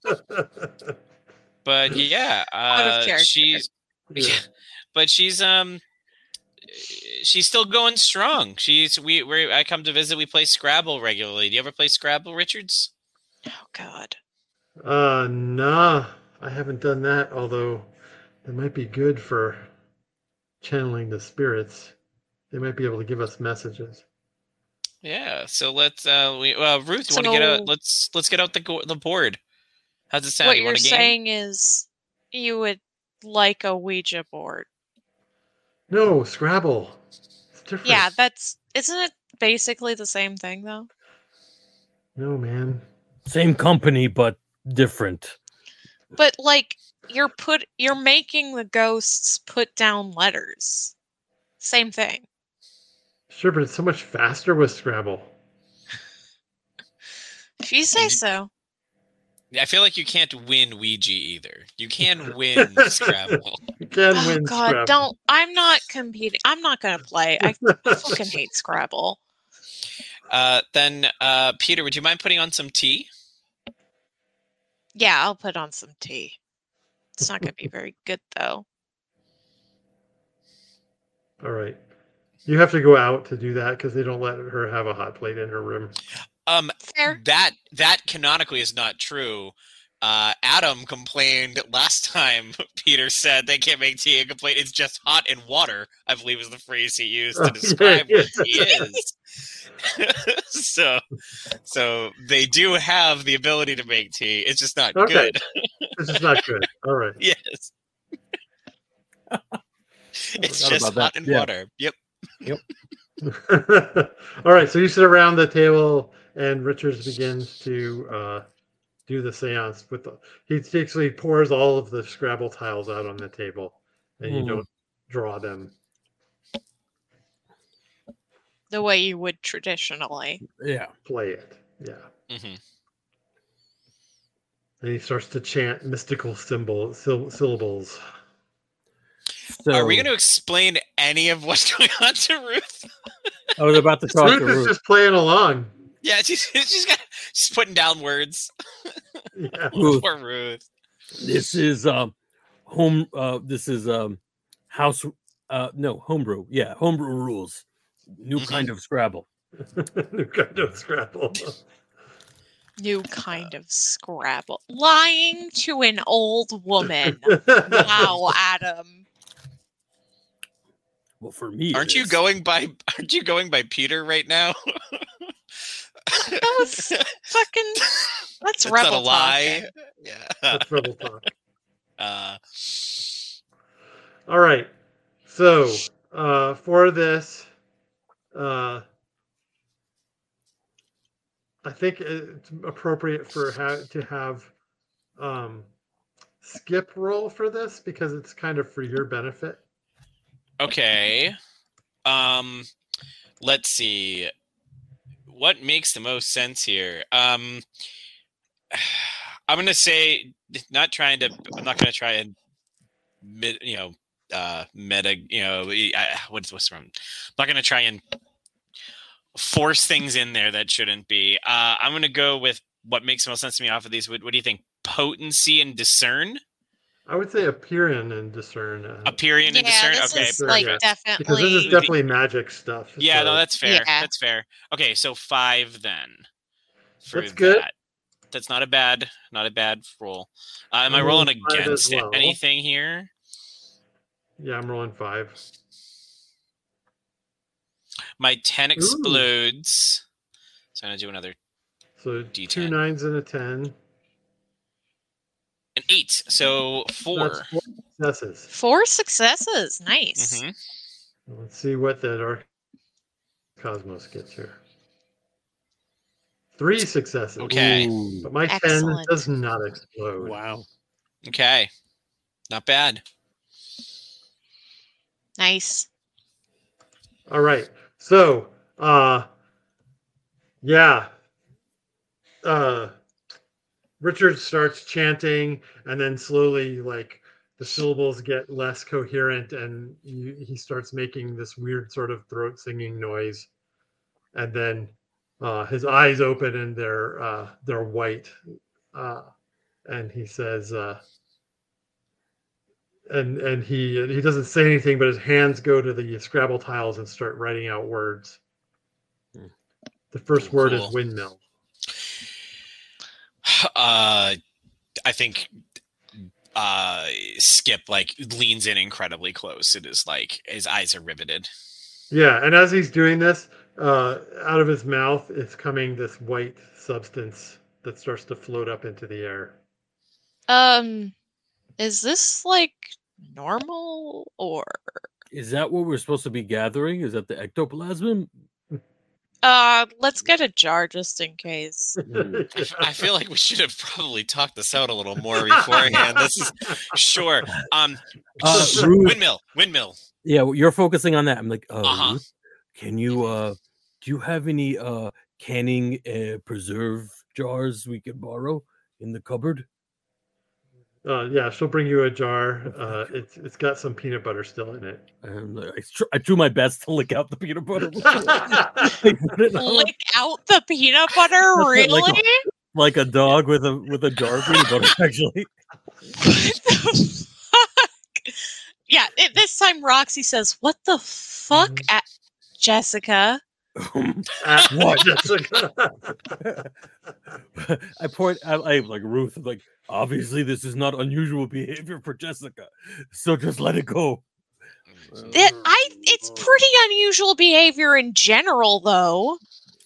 But yeah,
Out of
uh,
character.
she's
Yeah.
but she's um she's still going strong. She's we we I come to visit. We play Scrabble regularly. Do you ever play Scrabble, Richards?
Oh God.
Uh, nah, I haven't done that, although it might be good for channeling the spirits. They might be able to give us messages.
Yeah. So let's uh we uh Ruth, you want to get
So-
out? Let's let's get out the go- the board. How's it sound?
What
you
you're
want a game?
saying is you would like a Ouija board.
No, Scrabble. It's different.
Yeah, that's isn't it basically the same thing though?
No, man.
Same company, but different.
But like you're put you're making the ghosts put down letters. Same thing.
Sure, but it's so much faster with Scrabble.
If you say
And-
so.
I feel like you can't win Ouija either. You can win Scrabble.
You can
Oh
win
God,
Scrabble.
don't I'm not competing. I'm not gonna play. I fucking hate Scrabble.
Uh, then uh, Peter, would you mind putting on some tea?
Yeah, I'll put on some tea. It's not gonna be very good though.
All right. You have to go out to do that because they don't let her have a hot plate in her room.
Um,
Fair.
that that canonically is not true. Uh, Adam complained last time. Peter said they can't make tea and complained it's just hot in water. I believe is the phrase he used
Oh,
to describe
yeah,
what tea is. so, so they do have the ability to make tea. It's just not
Okay.
good.
This is not good. All right.
Yes, it's
Forgot
just
about
hot
that.
in
Yeah.
water. Yep.
All right, so you sit around the table, and Richards begins to uh, do the seance with the. He basically pours all of the Scrabble tiles out on the table, and you
Hmm.
don't draw them.
The way you would traditionally.
Yeah.
Play it, yeah.
Mhm.
And he starts to chant mystical symbol syll- syllables.
So
Are we going to explain any of what's going on to Ruth?
I was about to talk
Ruth
to
is
Ruth.
just playing along.
Yeah, she's she's, got, she's putting down words.
Yeah.
Ruth.
Poor Ruth.
This is um home. Uh, this is um house. Uh, no homebrew. Yeah, homebrew rules. New
Mhm.
kind of Scrabble.
New kind of Scrabble.
New kind of Scrabble. Lying to an old woman. Wow, Adam.
Well, for me, it
Aren't you
is.
going by aren't you going by Peter right now?
That was fucking. That's
That's
rebel
not a lie.
talking.
Yeah.
That's Rebel talk.
Uh,
All right. So uh, for this, uh, I think it's appropriate for ha- to have um, Skip roll for this because it's kind of for your benefit.
okay. Um let's see. What makes the most sense here? Um I'm going to say not trying to I'm not going to try and mid, you know, uh meta, you know, I, what's what's wrong? I'm not going to try and force things in there that shouldn't be. Uh I'm going to go with what makes the most sense to me off of these. What, what do you think? Potency and discern?
I would say appear in and discern. Uh,
Aperion and
Yeah,
discern?
this
Okay,
is like
yeah.
definitely.
because this is definitely magic stuff.
Yeah,
so-
no, that's fair.
Yeah.
That's fair. Okay, so five then. For
That's good.
that. That's not a bad, not a bad roll. Uh, am
I'm
I rolling
rolling five
against
as well.
anything here?
Yeah, I'm rolling five.
My ten explodes. So I'm gonna do another
So
D
two
ten.
nines and a ten.
an eight. So four.
That's four successes.
Four successes. Nice.
Mhm.
Let's see what the Dark Cosmos gets here. Three successes.
Okay.
Ooh,
But my ten
Excellent.
does not explode.
wow.
Okay. Not bad.
Nice.
All right. So, uh, yeah. Uh, Richard starts chanting, and then slowly, like, the syllables get less coherent, and you, he starts making this weird sort of throat singing noise. And then uh, his eyes open, and they're uh, they're white. Uh, and he says, uh, and and he he doesn't say anything, but his hands go to the Scrabble tiles and start writing out words.
Hmm.
The first word
Cool.
is windmill.
Uh, I think uh, Skip like leans in incredibly close. It is like his eyes are riveted.
Yeah, and as he's doing this, uh, out of his mouth is coming this white substance that starts to float up into the air.
Um, is this like normal or?
Is that what we're supposed to be gathering? Is that the ectoplasm?
Uh, let's get a jar just in case.
Mm.
I f- I feel like we should have probably talked this out a little more beforehand. This is sure. Um,
Uh, Ruth,
windmill, windmill.
yeah, well, you're focusing on that. I'm like, uh,
Uh-huh.
Ruth, can you uh, do you have any uh canning uh, preserve jars we could borrow in the cupboard?
Uh, yeah, she'll bring you a jar. Uh, it's it's got some peanut butter still in it.
And I, tr- I do my best to lick out the peanut butter. before they put it on.
Lick out the peanut butter,
Like
really?
a- like a dog with a with a jar of peanut butter. Actually,
What the fuck? Yeah, it, this time Roxy says, "What the fuck,
Mhm.
at Jessica?"
Ah,
What?
Jessica.
I point. I, I like Ruth. Like, obviously, this is not unusual behavior for Jessica, so just let it go.
It, I. It's pretty unusual behavior in general, though.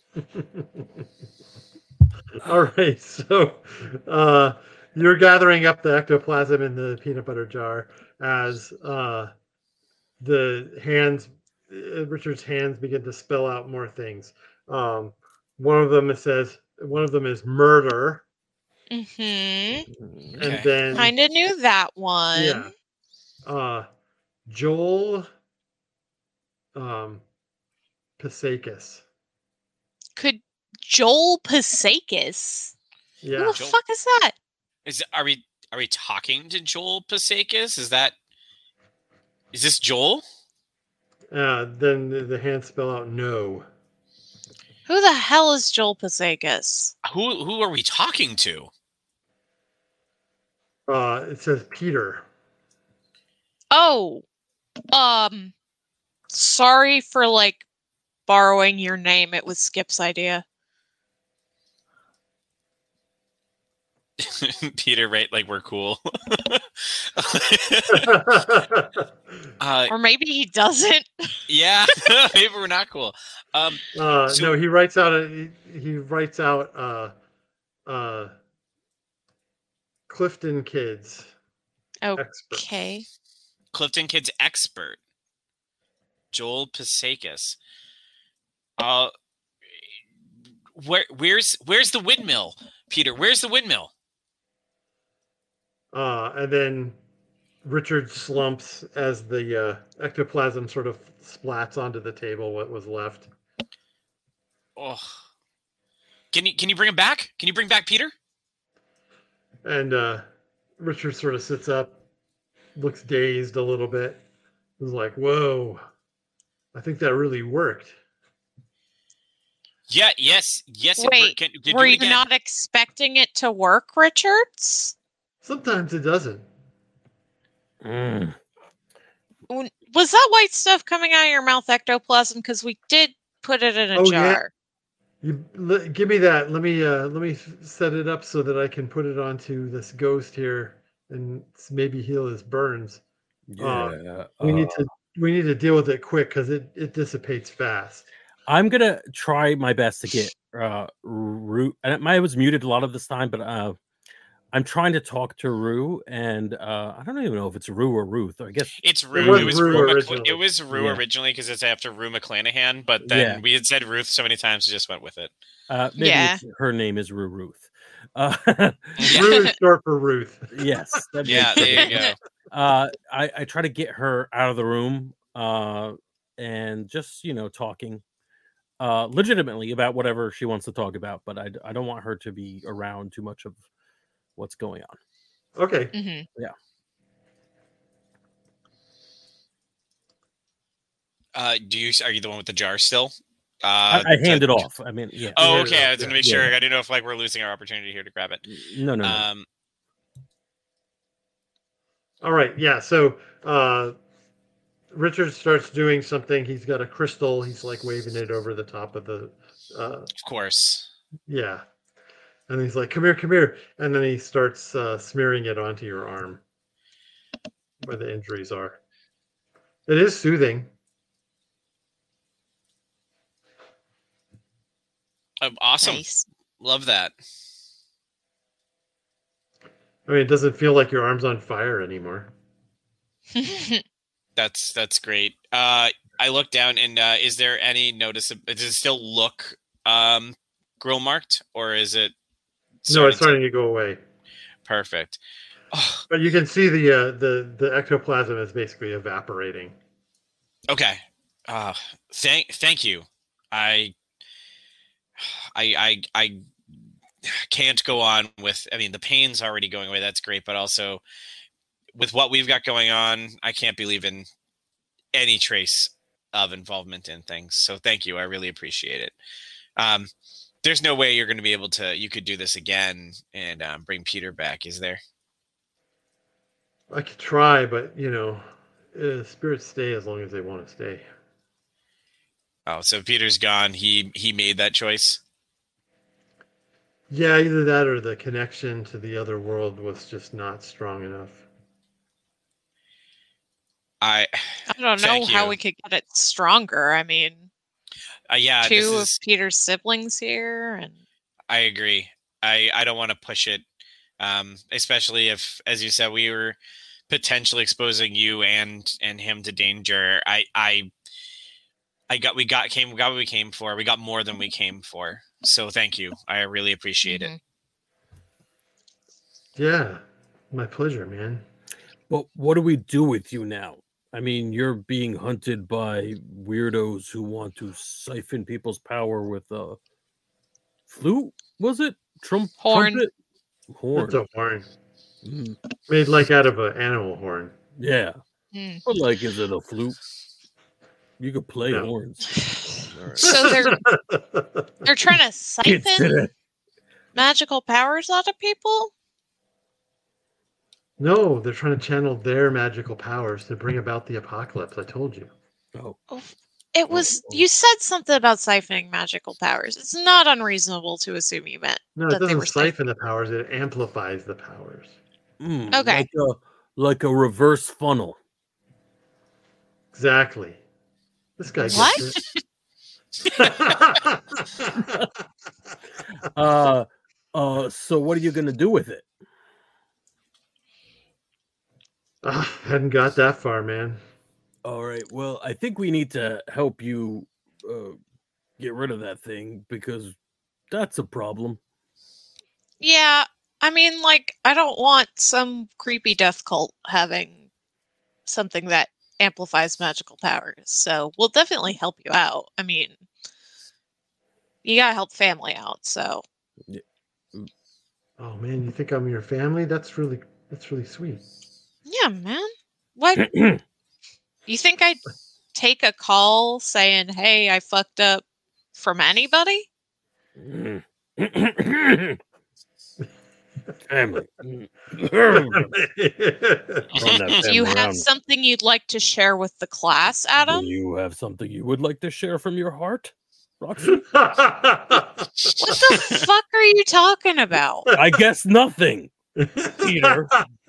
All right, so uh, you're gathering up the ectoplasm in the peanut butter jar as uh, the hands uh, Richard's hands begin to spell out more things. Um, one of them it says one of them is murder,
Mm-hmm.
and
Okay.
then
Kind of knew that one.
yeah, uh, Joel um, Pasakis.
Could Joel Pasakis? Who
Yeah,
the
Joel-
fuck is that?
Is are we are we talking to Joel Pasakis? Is that is this Joel?
uh, then the, the hands spell out no.
Who the hell is Joel Pasakis?
Who who are we talking to?
Uh, it says Peter.
Oh, um, sorry for like borrowing your name. It was Skip's idea.
Peter, right? Like we're cool. uh,
Or maybe he doesn't.
yeah, maybe we're not cool. Um,
Uh,
So-
no, he writes out a he, he writes out uh, uh, Clifton Kids expert.
Okay.
Clifton Kids expert, Joel Pasakis. Uh, where where's where's the windmill, Peter? Where's the windmill?
Uh, and then Richard slumps as the uh, ectoplasm sort of splats onto the table. What was left?
Oh, can you can you bring him back? Can you bring back Peter?
And uh, Richard sort of sits up, looks dazed a little bit. He's like, "Whoa, I think that really worked."
Yeah. Yes. Yes. it
Wait,
worked. Can, can
Were
do it
you
again.
not expecting it to work, Richards?
Sometimes it doesn't.
Mm.
When- Was that white stuff coming out of your mouth ectoplasm? Because we did put it in a
Oh, yeah.
jar.
You l- give me that. Let me uh, let me f- set it up so that I can put it onto this ghost here and s- maybe heal his burns.
Yeah.
We need
uh,
to we need to deal with it quick because it it dissipates fast.
I'm gonna try my best to get uh Rue. And I was muted a lot of this time, but uh, I'm trying to talk to Rue, and uh, I don't even know if it's Rue or Ruth. I guess
It's
It
Rue.
was
It was
Rue
Rue. Mc-
originally.
It was Rue
Yeah.
originally because it's after Rue McClanahan, but then
Yeah.
we had said Ruth so many times, we just went with it.
uh, maybe
Yeah.
it's, her name is Rue Ruth. Uh,
Rue is short for Ruth.
yes. that
Yeah,
makes
there
sense.
you go.
uh I, I try to get her out of the room uh and just you know talking uh legitimately about whatever she wants to talk about, but I, d- I don't want her to be around too much of what's going on.
Okay.
hmm
Uh, do you are you the one with the jar still? Uh,
I, I hand
to-
it off. I mean, yeah.
Oh,
hand it
okay.
off,
I was gonna
yeah.
make sure.
Yeah.
I didn't know if like we're losing our opportunity here to grab it.
No, no, no.
Um,
All right. Yeah. So uh, Richard starts doing something. He's got a crystal. He's like waving it over the top of the. Uh,
of course.
yeah. And he's like, "Come here, come here," and then he starts uh, smearing it onto your arm where the injuries are. It is soothing.
Um, awesome.
Nice.
Love that.
I mean, it doesn't feel like your arm's on fire anymore.
That's that's great. Uh, I look down and uh, is there any notice? Does it still look um grill marked or is it?
No, it's
to-
starting to go away.
Perfect. Oh,
But you can see the uh, the the ectoplasm is basically evaporating.
okay. Uh, thank thank you. I I I I can't go on with. I mean, the pain's already going away. That's great, but also with what we've got going on, I can't believe in any trace of involvement in things. So thank you. I really appreciate it. Um, there's no way you're going to be able to. You could do this again and um, bring Peter back, is there?
I could try, but you know, uh, spirits stay as long as they want to stay.
Oh, so Peter's gone. He he made that choice.
Yeah, either that or the connection to the other world was just not strong enough.
I
I don't know
Thank
how
you.
we could get it stronger. I mean,
uh, yeah.
two
This
of
is.
Peter's siblings here, and
I agree. I, I don't want to push it, um, especially if, as you said, we were potentially exposing you and and him to danger. I I I got we got came we got what we came for. We got more than we came for. So thank you. I really appreciate
Mhm.
it.
Yeah, my pleasure, man.
But what do we do with you now? I mean, you're being hunted by weirdos who want to siphon people's power with a flute. Was it Trump
Horn.
trumpet? Horn.
It's a horn
Mm,
made like out of an animal horn.
yeah,
Mm.
but like, is it a flute? You could play
No.
horns. All right.
So they're they're trying to
Kids
siphon
today.
magical powers out of people.
No, they're trying to channel their magical powers to bring about the apocalypse. I told you.
Oh,
It was
oh.
you said something about siphoning magical powers. It's not unreasonable to assume you meant
No, it
that they
doesn't
were
siphon the powers. It amplifies the powers.
mm,
Okay.
Like a like a reverse funnel.
Exactly. This guy gets
What?
it.
Uh, uh. So what are you gonna do with it?
Ah, hadn't got that far, man.
All right. Well, I think we need to help you uh, get rid of that thing because that's a problem.
Yeah, I mean, like, I don't want some creepy death cult having something that amplifies magical powers. So we'll definitely help you out. I mean, you gotta help family out. So
Oh man, you think I'm your family? That's really that's really sweet.
yeah, man. What you think I'd take a call saying, "Hey, I fucked up," from anybody?
Mm. Family. Run that
Do you
family
have
around.
something you'd like to share with the class, Adam?
Do you have something you would like to share from your heart, Roxy?
What the fuck are you talking about?
I guess nothing, Peter.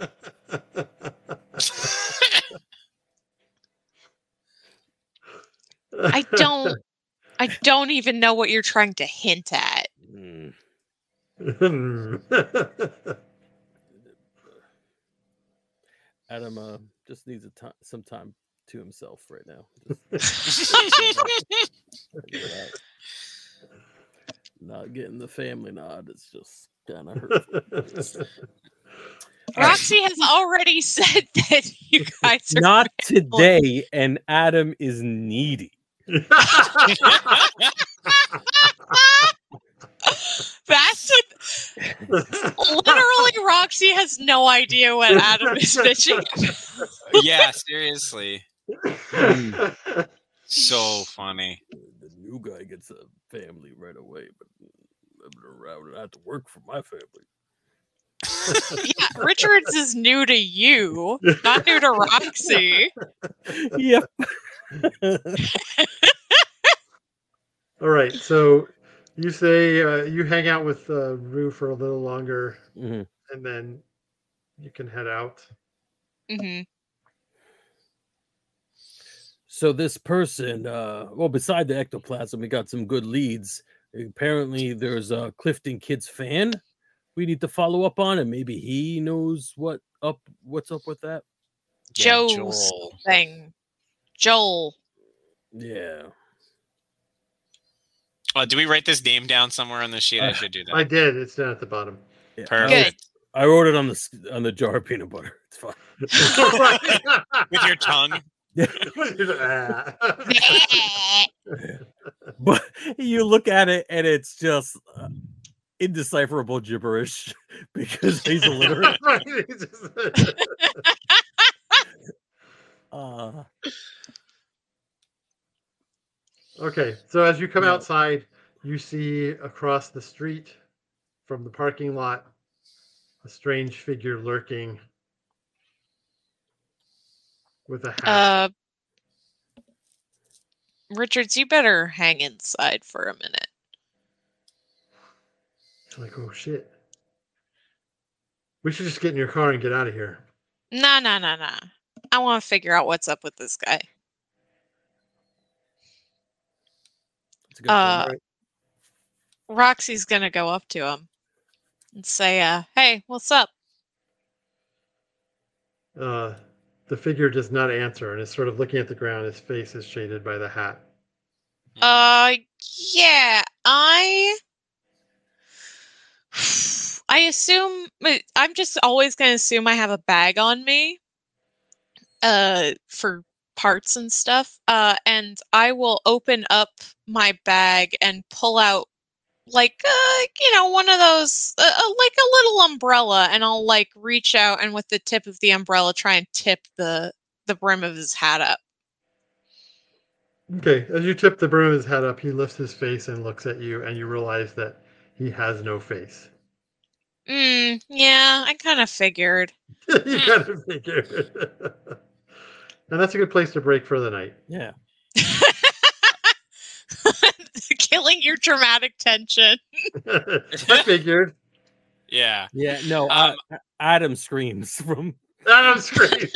I don't I don't even know what you're trying to hint at.
Mm. Adam uh, just needs a ti- some time to himself right now. Just figure it out. Not getting the family nod. It's just kind of hurtful.
Roxy has already said that you guys are
Not today, and Adam is needy.
That's what, literally Roxy has no idea what Adam is bitching about.
Yeah, seriously. So funny.
The new guy gets a family right away, but living around and I have to work for my family.
Yeah, Richards is new to you, not new to Roxy.
Yep.
All right, so you say uh, you hang out with uh, Rue for a little longer,
Mhm.
and then you can head out.
hmm
So this person, uh, well, beside the ectoplasm, we got some good leads. Apparently, there's a Clifton Kids fan we need to follow up on, and maybe he knows what up, what's up with that.
Yeah,
Joe's
Joel.
thing. Joel.
Yeah.
Oh, do we write this name down somewhere on the sheet? I
Uh,
should do that.
I did. It's down at the bottom.
yeah.
Perfect.
I wrote it on the s- on the jar of peanut butter. It's fine.
With your tongue.
But you look at it and it's just uh, indecipherable gibberish because he's illiterate. Uh,
Okay, so as you come
Yeah.
outside, you see across the street from the parking lot a strange figure lurking with a hat.
Uh, Richards, you better hang inside for a minute.
It's like, oh shit. We should just get in your car and get out of here.
Nah, nah, nah, nah. I want to figure out what's up with this guy.
it's a good
Uh,
point.
Roxy's gonna go up to him and say, uh, hey, what's up?
Uh, the figure does not answer and is sort of looking at the ground. His face is shaded by the hat.
Uh, yeah, I. I assume I'm just always going to assume I have a bag on me, uh, for parts and stuff. Uh, and I will open up my bag and pull out like, uh, you know, one of those, uh, like a little umbrella, and I'll like reach out and with the tip of the umbrella try and tip the the brim of his hat up.
Okay, as you tip the brim of his head up, he lifts his face and looks at you, and you realize that he has no face.
Mm, yeah, I kind of figured.
You kind of figured. And that's a good place to break for the night.
Yeah.
Killing your dramatic tension.
I figured.
Yeah.
Yeah. No.
Um,
uh, Adam screams from.
Adam screams.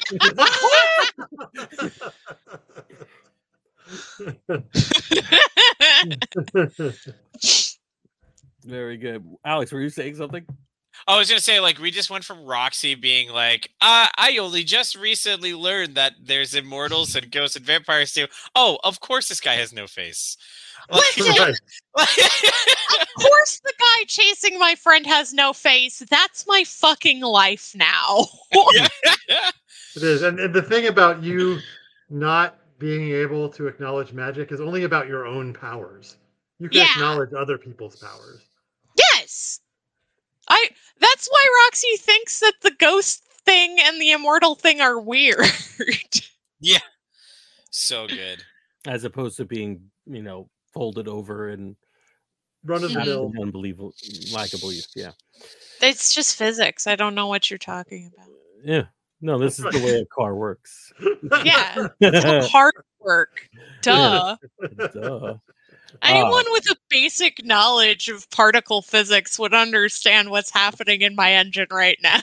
Very good. Alex, were you saying something?
I was gonna say, like, we just went from Roxy being like, uh, I only just recently learned that there's immortals and ghosts and vampires too. Oh, of course this guy has no face. Like,
Right.
Of course the guy chasing my friend has no face. That's my fucking life now.
yeah.
It is. And, and the thing about you not being able to acknowledge magic is only about your own powers. You can
Yeah.
acknowledge other people's powers.
Yes. I that's why Roxy thinks that the ghost thing and the immortal thing are weird.
Yeah. So good.
As opposed to being, you know, folded over and
Run of the mill.
unbelievable, likable. Yeah.
It's just physics. I don't know what you're talking about.
Yeah. No, this is the way a car works.
Yeah. It's all hard work. Duh.
Duh.
Anyone with a basic knowledge of particle physics would understand what's happening in my engine right now.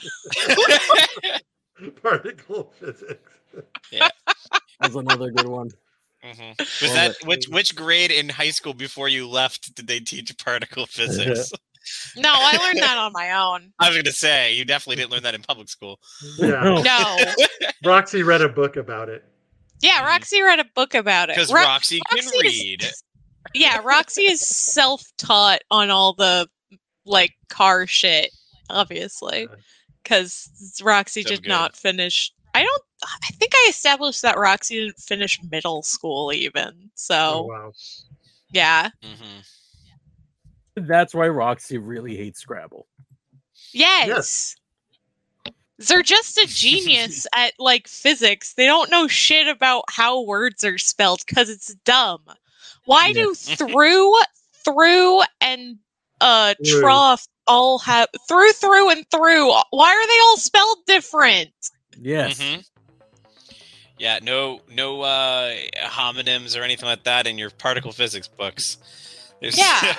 Particle physics.
That's another good one.
Mm-hmm. Was
Love
that
it.
which which grade in high school before you left did they teach particle physics?
No, I learned that on my own.
I was gonna say you definitely didn't learn that in public school.
Yeah.
No.
Roxy read a book about it.
Yeah, Roxy read a book about it.
Because
Ro-
Roxy can
Roxy is-
read.
Yeah, Roxy is self-taught on all the like car shit, obviously, because Roxy
So
did
good.
not finish. I don't. I think I established that Roxy didn't finish middle school even. So
Oh, wow.
yeah,
Mm-hmm.
That's why Roxy really hates Scrabble.
yes. They're just a genius at like physics. They don't know shit about how words are spelled because it's dumb. Why do through, through, and uh
Through.
trough all have through, through, and through? Why are they all spelled different?
Yes.
Mm-hmm. Yeah, no no uh, homonyms or anything like that in your particle physics books. There's
Yeah. I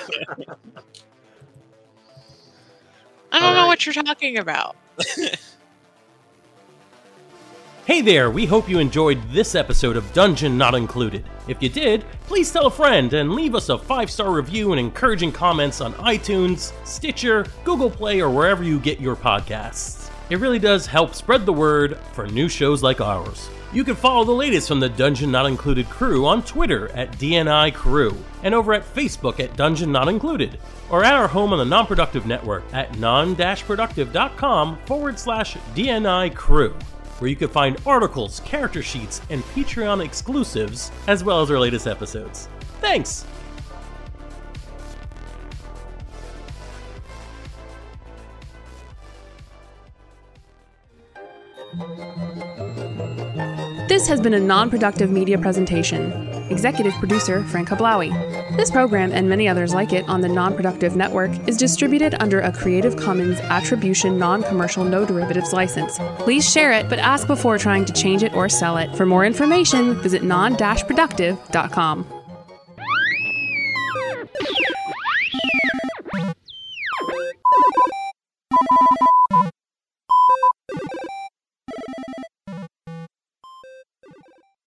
don't
All
know
right.
what you're talking about.
Hey there, we hope you enjoyed this episode of Dungeon Not Included. If you did, please tell a friend and leave us a five-star review and encouraging comments on iTunes, Stitcher, Google Play, or wherever you get your podcasts. It really does help spread the word for new shows like ours. You can follow the latest from the Dungeon Not Included crew on Twitter at D N I Crew, and over at Facebook at Dungeon Not Included, or at our home on the Non-Productive Network at non-productive.com forward slash DNI Crew, where you can find articles, character sheets, and Patreon exclusives, as well as our latest episodes. Thanks!
This has been a non-productive media presentation. Executive producer Frank Hablawi. This program and many others like it on the Non-Productive Network is distributed under a Creative Commons Attribution Non-Commercial No Derivatives license. Please share it, but ask before trying to change it or sell it. For more information, visit non dash productive dot com.